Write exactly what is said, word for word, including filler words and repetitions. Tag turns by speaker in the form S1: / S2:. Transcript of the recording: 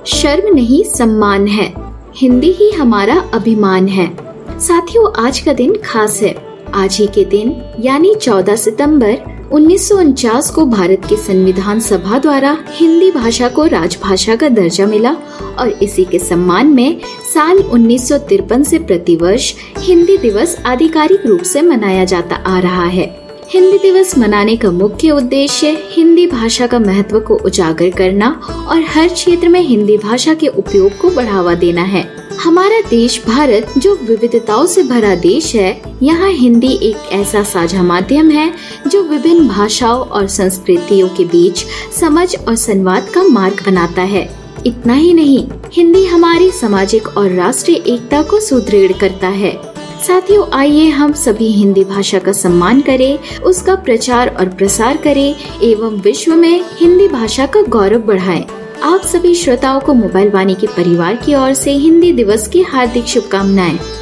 S1: शर्म नहीं सम्मान है, हिंदी ही हमारा अभिमान है। साथियों, आज का दिन खास है। आज ही के दिन यानी चौदह सितंबर उन्नीस सौ उनचास को भारत के संविधान सभा द्वारा हिंदी भाषा को राजभाषा का दर्जा मिला और इसी के सम्मान में साल उन्नीस सौ तिरपन से प्रतिवर्ष हिंदी दिवस आधिकारिक रूप से मनाया जाता आ रहा है। हिंदी दिवस मनाने का मुख्य उद्देश्य हिंदी भाषा का महत्व को उजागर करना और हर क्षेत्र में हिंदी भाषा के उपयोग को बढ़ावा देना है। हमारा देश भारत जो विविधताओं से भरा देश है, यहाँ हिंदी एक ऐसा साझा माध्यम है जो विभिन्न भाषाओं और संस्कृतियों के बीच समझ और संवाद का मार्ग बनाता है। इतना ही नहीं, हिंदी हमारी सामाजिक और राष्ट्रीय एकता को सुदृढ़ करता है। साथियों, आइए हम सभी हिंदी भाषा का सम्मान करें, उसका प्रचार और प्रसार करें एवं विश्व में हिंदी भाषा का गौरव बढ़ाएं। आप सभी श्रोताओं को मोबाइल वाणी के परिवार की ओर से हिंदी दिवस की हार्दिक शुभकामनाएं।